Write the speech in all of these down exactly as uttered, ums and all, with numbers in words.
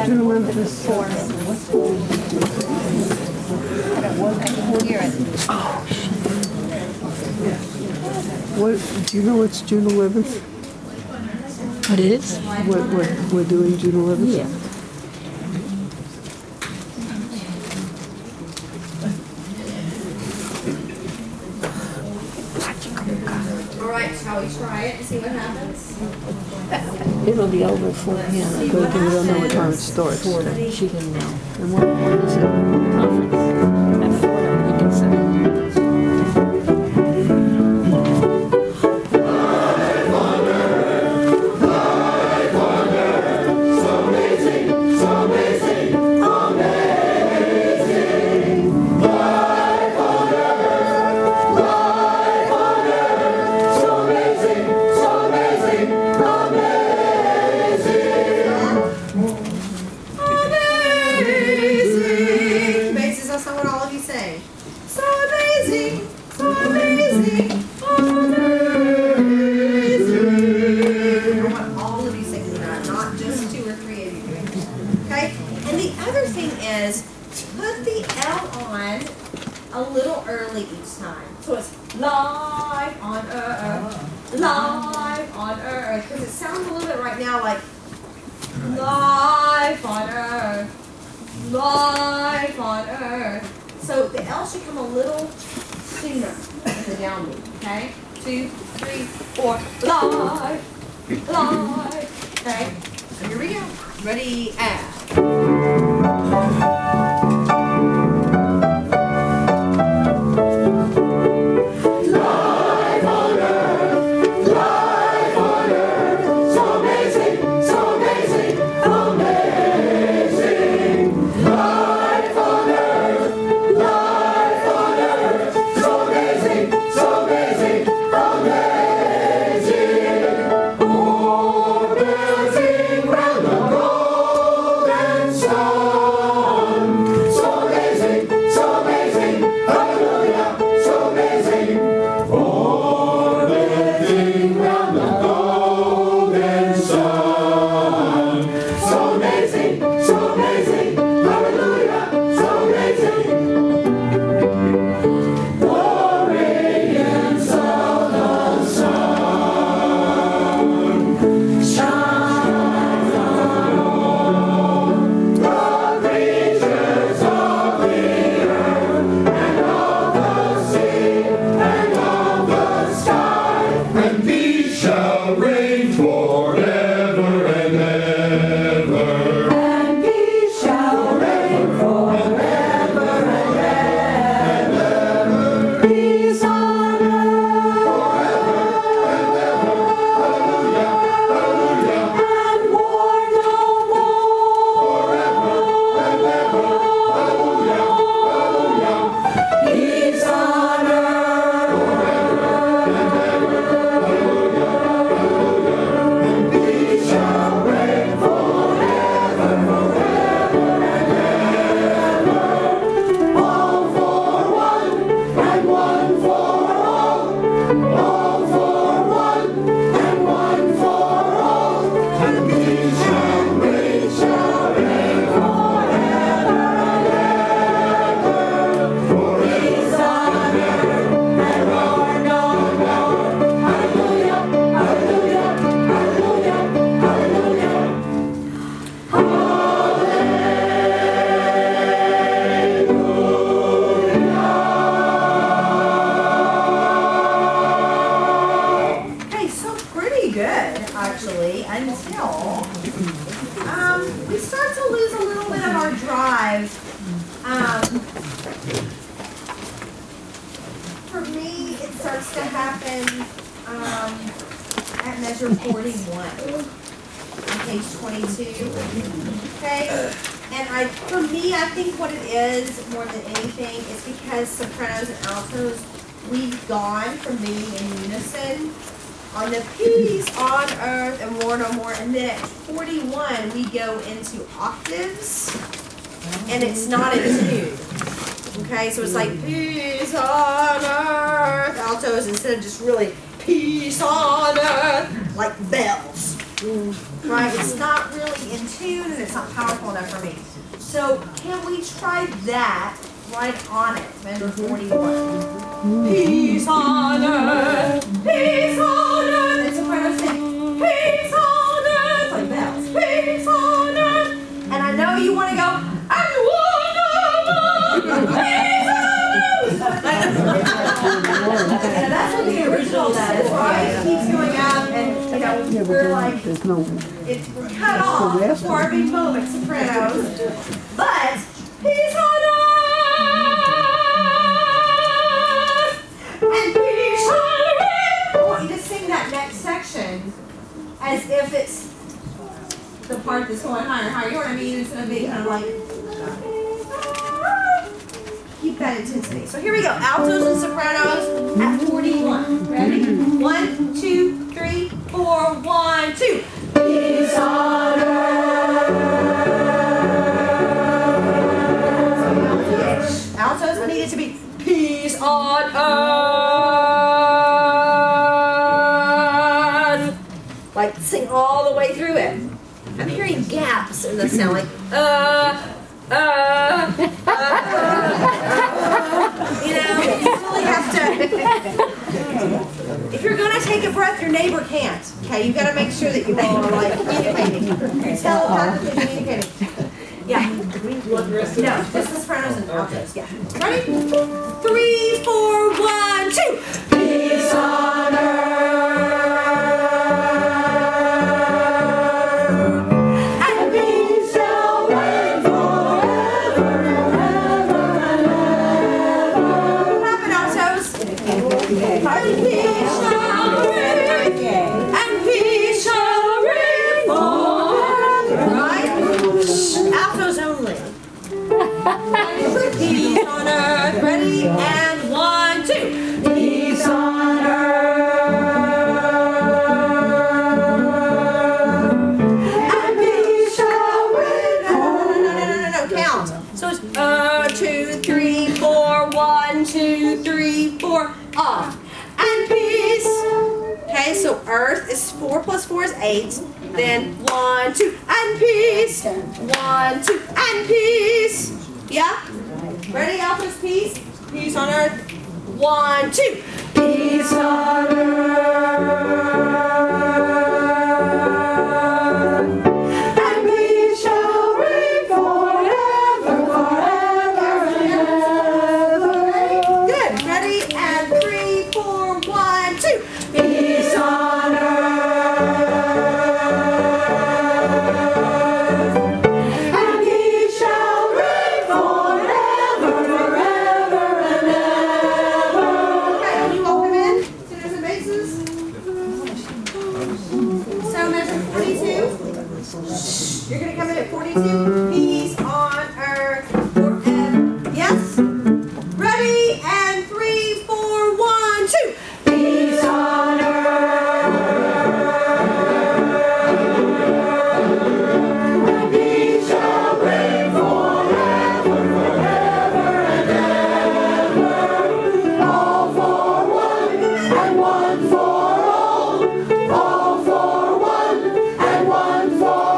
June eleventh is four. Hear it. What, do you know what's June eleventh? What it is? What, what we're doing June eleventh? Yeah. All right, shall we try it and see what happens? It'll be over for him. But we don't know what time it starts. Four, she didn't know. And what, what is it? Conference at four, we can say. On the peace on earth and war no more. And then at forty-one, we go into octaves, and it's not in tune. Okay, so it's like peace on earth, altos, instead of just really peace on earth, like bells. right? It's not really in tune and it's not powerful enough for me. So can we try that right on it? Measure forty-one. Peace on earth, peace on earth. And soprano sing, peace on earth, like bells. Peace on earth. And I know you want to go, and wonderful, peace on earth. And that's what the original does, right? It keeps going up, and you know, we're like, There's no. it's we're cut off for our big moment, sopranos. But peace on earth and peace on earth. I want you to sing that next section as if it's the part that's going higher and higher. You know what I mean? It's gonna be kind of like keep that intensity. So here we go. Altos and sopranos at forty-one. Ready? One, two, three, four, one, two. Peace on earth. Altos, I need it to be peace on earth. Like sing all the way through it. I'm hearing gaps in the sound, like uh, uh, uh, uh, you know, you really have to. If you're gonna take a breath, your neighbor can't. Okay, you got to make sure that you all are like communicating, telepathically communicating. Yeah. No, just the sopranos and altos. Yeah. Ready? Three, four, one, two. Peace on earth. Peace on earth, ready, and one, two. Peace on earth, and peace shall reign. No, no, no, no, no, no, no, count. So it's uh, two, three, four, one, two, three, four, off. And peace. Okay, so earth is four plus four is eight. Then one, two, and peace. One, two, and peace. Yeah? Ready, altos, peace? Peace on earth. One, two. Peace on earth. And peace shall reign forever, forever and ever. Good. Ready? And three, four, one, two. Peace on earth. You're going to come in at forty-two. Peace on earth forever. Yes? Ready? And three, four, one, two. Peace on earth. And peace shall reign forever, forever and ever. All for one and one for all. All for one and one for all.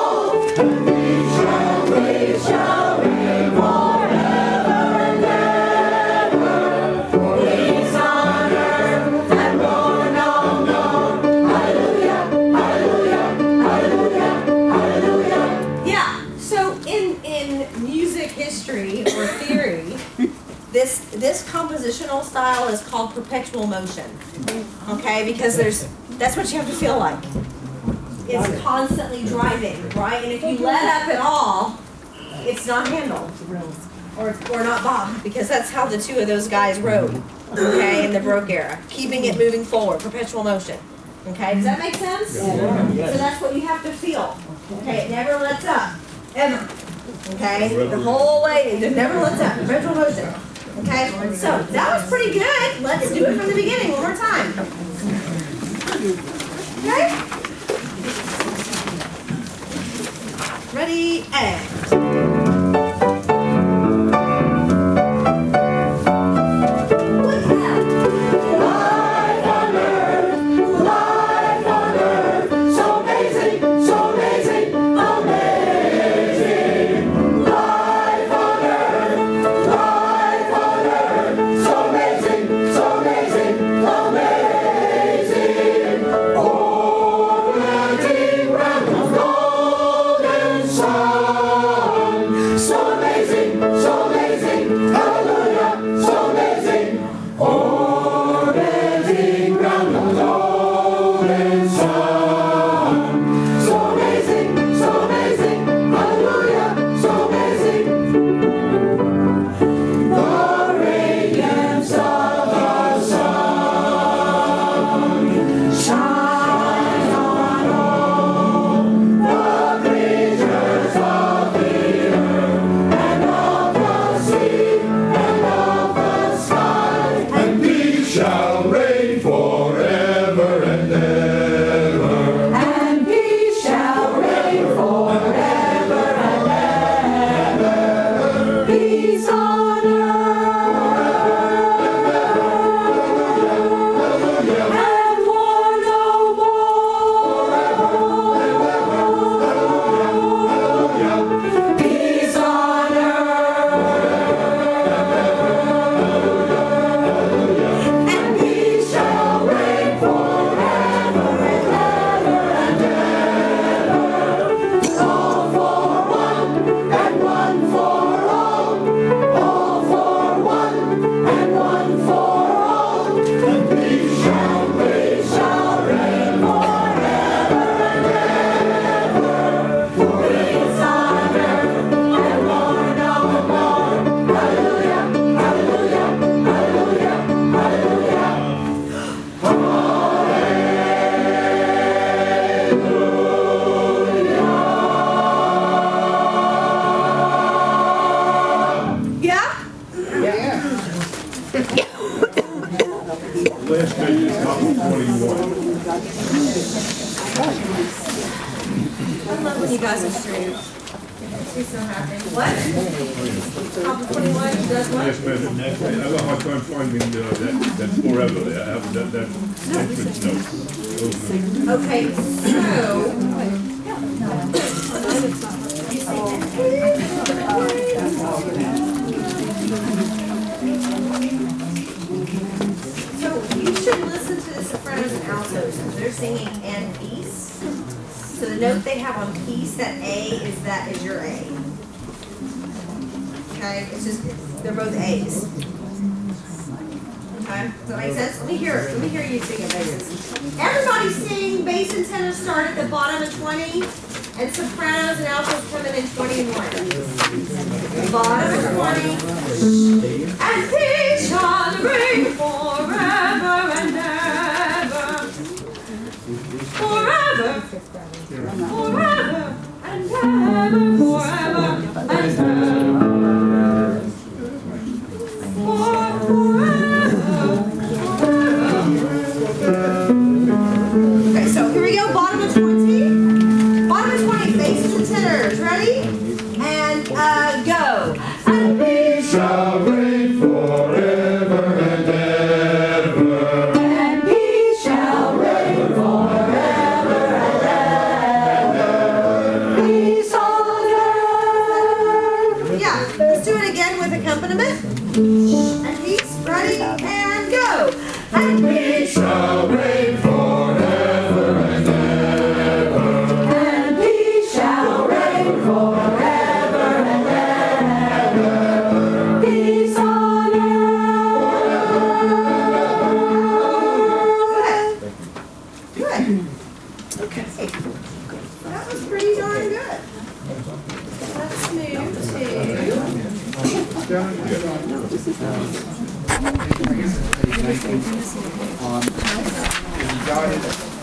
Or theory, this this compositional style is called perpetual motion. Okay, because there's that's what you have to feel like. It's constantly driving, right? And if you let up at all, it's not handled or or not bobbed, because that's how the two of those guys wrote. Okay, in the Baroque era, keeping it moving forward, perpetual motion. Okay, does that make sense? So that's what you have to feel. Okay, it never lets up, ever. Okay, the whole way, it never lets up, perpetual motion. Okay, so that was pretty good. Let's do it from the beginning one more time. Okay? Ready, and. Life on earth, life on earth, so amazing, so I love when you guys are straight. Makes me so happy. What? Top of twenty-one, you guys what? Yes, ma'am. I have a hard time finding uh, that, that forever there. I have that, that entrance note. Those notes. Okay, so. So you should listen to the sopranos and altos because they're singing and piece. So the note they have on piece, that A is that is your A. Okay, it's just they're both A's. Okay, does that make sense? Let me hear it. Let me hear you sing it, basses. Everybody sing bass and tenor start at the bottom of twenty, and sopranos and altos come in in twenty-one. Bottom of twenty, and peace shall reign forever and ever. Forever, forever and ever, forever and ever. Okay, so here we go, bottom of twenty. Bottom of twenty, basses and tenors. Ready? And uh, go. And we shall reign forever and ever. And we shall reign forever and ever. Peace on earth. Yeah, let's do it again with accompaniment. And peace, ready, and go. And we Shall reign forever and ever. And we shall reign forever and ever. Peace on earth. Good. Good. Okay. That was pretty darn good. Let's move to. Um,